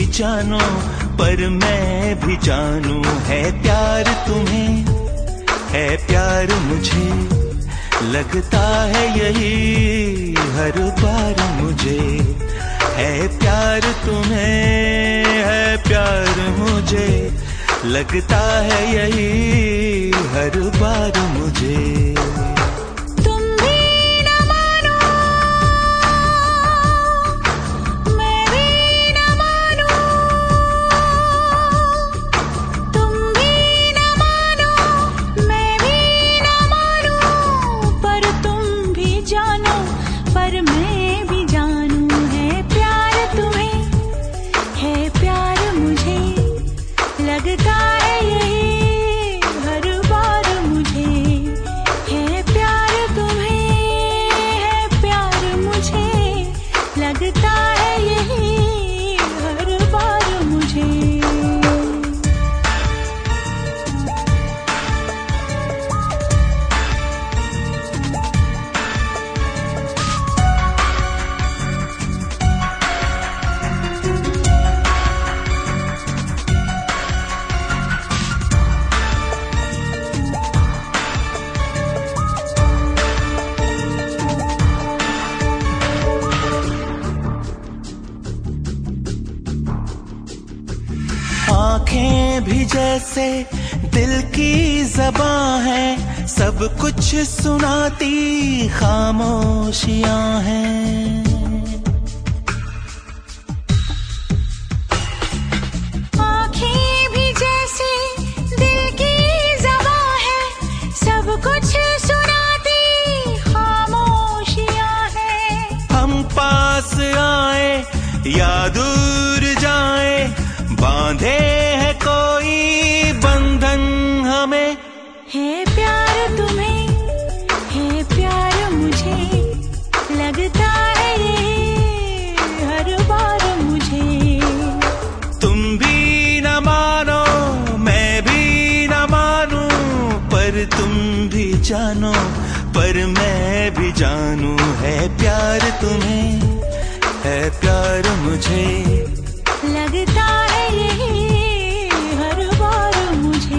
जानो पर मैं भी जानूं, है प्यार तुम्हें, है प्यार मुझे, लगता है यही हर बार मुझे। है प्यार तुम्हें, है प्यार मुझे, लगता है यही हर बार मुझे। आँखें भी जैसे दिल की ज़बां है, सब कुछ सुनाती खामोशियां हैं। आँखें भी जैसे दिल की ज़बां है, सब कुछ सुनाती खामोशियां हैं। हम पास आए या दूर जाए, बांधे है कोई बंधन हमें। है प्यार तुम्हें, है प्यार मुझे, लगता है ये हर बार मुझे। तुम भी न मानो मैं भी न मानूं, पर तुम भी जानो पर मैं भी जानूं। है प्यार तुम्हें, है प्यार मुझे, लगता है यही हर बार मुझे।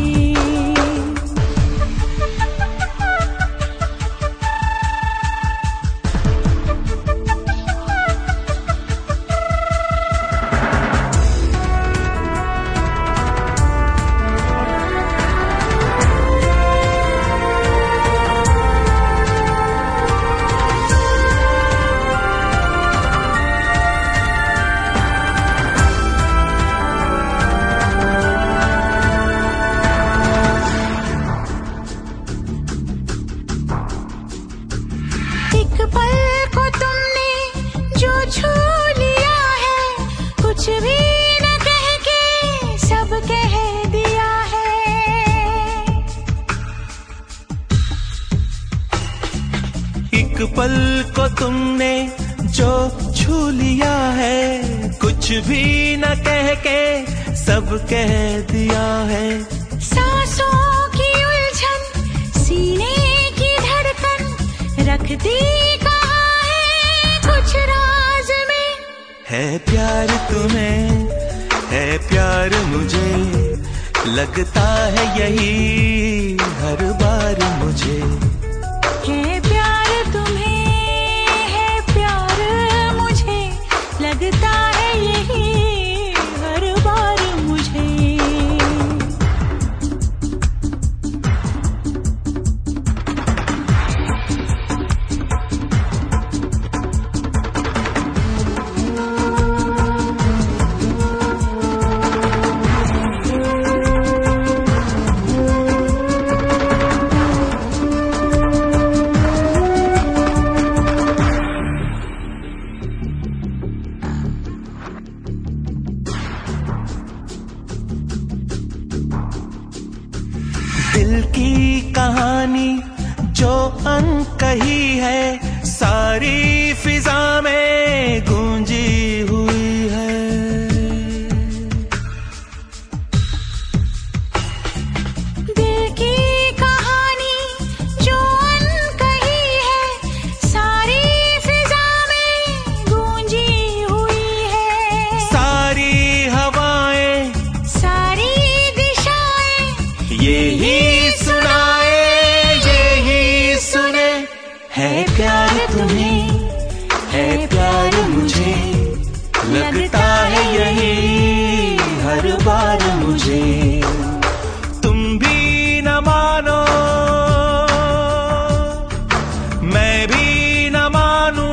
एक पल को तुमने जो छू लिया है, कुछ भी न कह के सब कह दिया है। एक पल को तुमने जो छू लिया है, कुछ भी न कह के सब कह दिया है। सांसों की उलझन, सीने की धड़कन, रखती कहाँ है कुछ राज में। है प्यार तुम्हें, है प्यार मुझे, लगता है यही हर बार मुझे। है प्यार तुम्हें, है प्यार मुझे, लगता है यही हर बार मुझे। दिल की कहानी जो अनकही है, सारी फिजा में गूंजी हुई है। दिल की कहानी जो अनकही है, सारी फिजा में गूंजी हुई है। सारी यही सुनाए, यही सुने। है प्यार तुम्हें, है प्यार मुझे, लगता है यही हर बार मुझे। तुम भी न मानो, मैं भी न मानूं।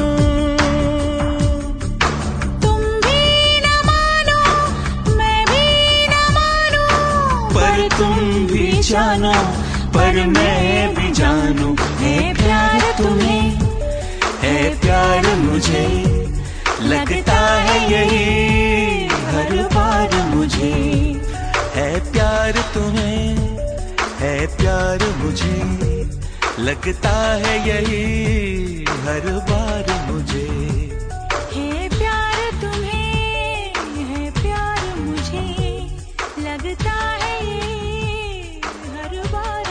तुम भी न मानो, मैं भी न मानूं। पर तुम भी जानो, पर मैं भी जानूं। है प्यार तुम्हें, है प्यार मुझे, लगता है यही हर बार मुझे। है प्यार तुम्हें, है प्यार मुझे, लगता है यही हर बार मुझे। है प्यार तुम्हें, है प्यार मुझे, लगता है ये हर बार